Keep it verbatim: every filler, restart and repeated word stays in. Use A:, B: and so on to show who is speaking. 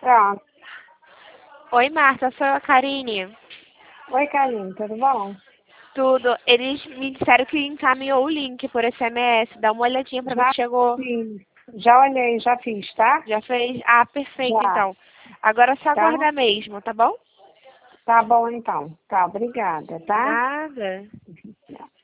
A: Pronto.
B: Oi, Marta, sou a Karine.
A: Oi, Karine, tudo bom?
B: Tudo. Eles me disseram que encaminhou o link por S M S. Dá uma olhadinha pra ver
A: Já
B: se chegou.
A: fiz. Já olhei, já fiz, tá?
B: Já fez? Ah, perfeito,
A: Já,
B: então. Agora é só
A: tá?
B: aguardar mesmo, tá bom?
A: Tá bom, então. Tá, obrigada, tá?
B: Nada.